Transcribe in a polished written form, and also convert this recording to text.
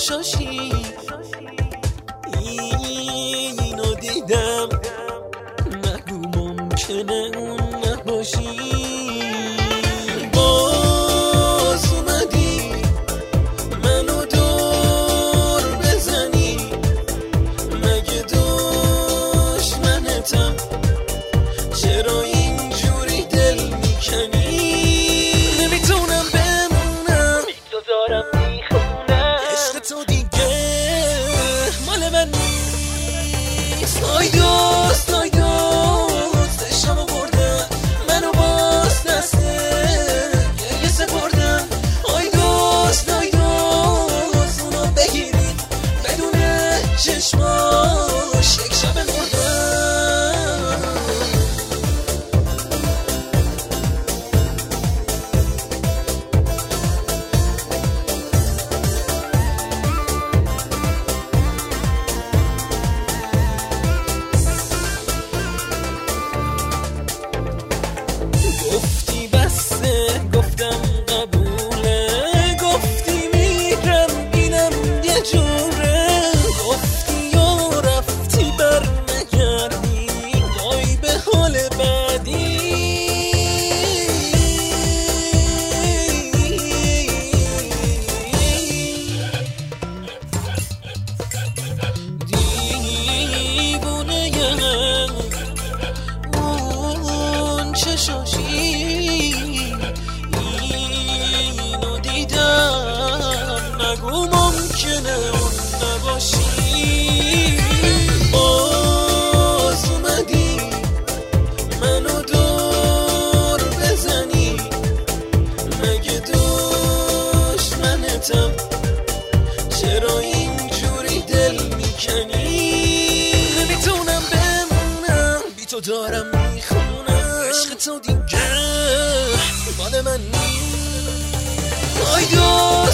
چشاشی اینو دیدم، نگو ممکنه اون نباشی. باز اومدی منو دور بزنی، مگه دشمنتم؟ چرا اینجوری دل میکنی؟ نمیتونم بمونم، تو دارم میخونم، عشق تو دیگه مال من نیست. آی دوست آی دوست، عشقمو بردم، منو باز دسته گریه سپردم. آی دوست آی دوست، اونو بگیرید بدون چشماش یک شب مردم. گفتی بسه، گفتم قبوله، گفتی میرم اینم یه جوره، گفتی و رفتی بر نگردی، وای به حال بعدی. دیوونه اون چشاشی اینو دیدم، نگو ممکنه اون نباشی. باز اومدی منو دور بزنی، مگه دشمنتم؟ چرا اینجوری دل میکنی؟ نمیتونم بمونم، بی تو دارم میخونم، عشق تو دیگه مال من نیست. آی